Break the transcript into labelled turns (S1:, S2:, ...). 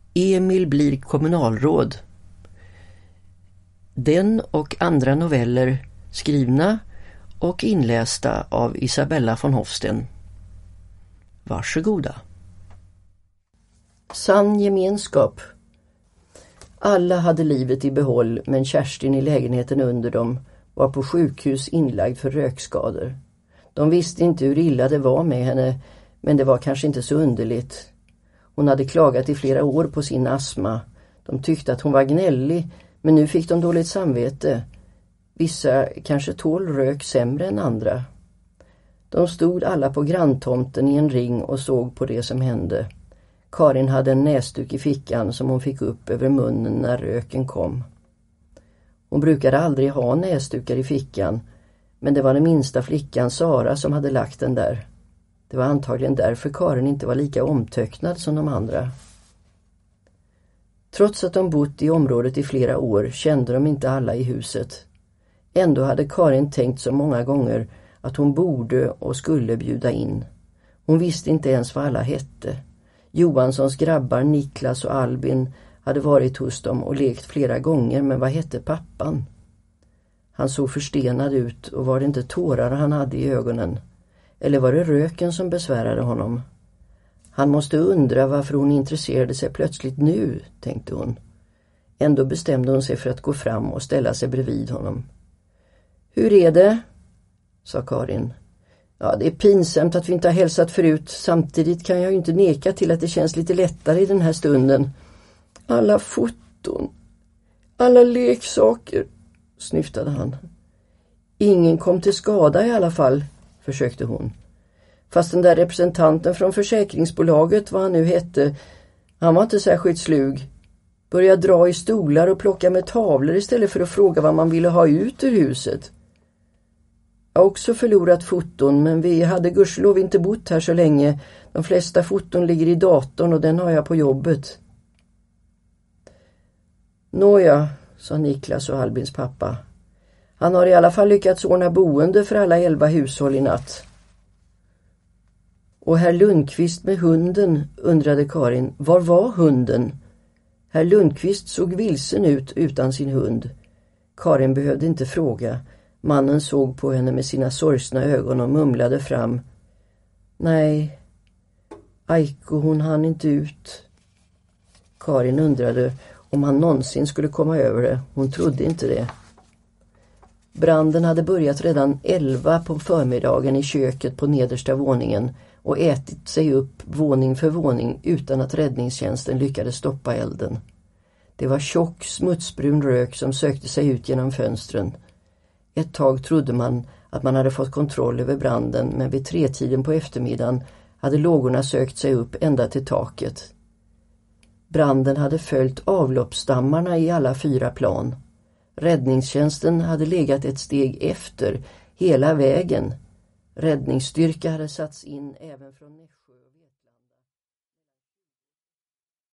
S1: Emil blir kommunalråd. Den och andra noveller skrivna och inlästa av Isabella von Hofsten. Varsågoda. Sann gemenskap. Alla hade livet i behåll, men Kerstin i lägenheten under dem var på sjukhus inlagd för rökskador. De visste inte hur illa det var med henne, men det var kanske inte så underligt. Hon hade klagat i flera år på sin astma. De tyckte att hon var gnällig, men nu fick de dåligt samvete. Vissa kanske tål rök sämre än andra. De stod alla på granntomten i en ring och såg på det som hände. Karin hade en näsduk i fickan som hon fick upp över munnen när röken kom. Hon brukade aldrig ha näsdukar i fickan, men det var den minsta flickan Sara som hade lagt den där. Det var antagligen därför Karin inte var lika omtöcknad som de andra. Trots att de bott i området i flera år kände de inte alla i huset. Ändå hade Karin tänkt så många gånger att hon borde och skulle bjuda in. Hon visste inte ens vad alla hette. Johanssons grabbar Niklas och Albin hade varit hos dem och lekt flera gånger, men vad hette pappan? Han såg förstenad ut, och var det inte tårar han hade i ögonen? Eller var det röken som besvärade honom? Han måste undra varför hon intresserade sig plötsligt nu, tänkte hon. Ändå bestämde hon sig för att gå fram och ställa sig bredvid honom. Hur är det? Sa Karin. Ja, det är pinsamt att vi inte har hälsat förut. Samtidigt kan jag ju inte neka till att det känns lite lättare i den här stunden. Alla foton, alla leksaker, snyftade han. Ingen kom till skada i alla fall, försökte hon. Fast den där representanten från försäkringsbolaget, vad han nu hette, han var inte särskilt slug. Började dra i stolar och plocka med tavlor istället för att fråga vad man ville ha ut ur huset. Jag har också förlorat foton, men vi hade gudskelov inte bott här så länge. De flesta foton ligger i datorn och den har jag på jobbet. Nåja, sa Niklas och Albins pappa. Han har i alla fall lyckats ordna boende för alla 11 hushåll i natt. Och herr Lundqvist med hunden, undrade Karin. Var var hunden? Herr Lundqvist såg vilsen ut utan sin hund. Karin behövde inte fråga. Mannen såg på henne med sina sorgsna ögon och mumlade fram. Nej, Aiko, hon hann inte ut. Karin undrade om han någonsin skulle komma över det. Hon trodde inte det. Branden hade börjat redan 11 på förmiddagen i köket på nedersta våningen och ätit sig upp våning för våning utan att räddningstjänsten lyckades stoppa elden. Det var tjock, smutsbrun rök som sökte sig ut genom fönstren. Ett tag trodde man att man hade fått kontroll över branden, men vid 3-tiden på eftermiddagen hade lågorna sökt sig upp ända till taket. Branden hade följt avloppsstammarna i alla 4 plan. Räddningstjänsten hade legat ett steg efter hela vägen. Räddningsstyrka hade satts in även från Nässjö.